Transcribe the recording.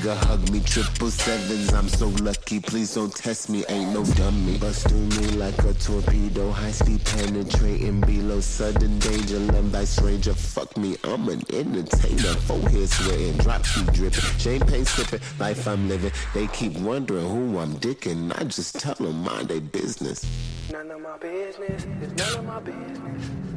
nigga hug me, 777s. I'm so lucky, please don't test me, ain't no dummy. Bust through me like a torpedo, high speed penetrating below, sudden danger, love by stranger. Fuck me, I'm an entertainer. Forehead sweating, drop keep dripping, champagne sipping, life I'm living. They keep wondering who I'm dicking. I just tell them mind their business. None of my business, it's none of my business.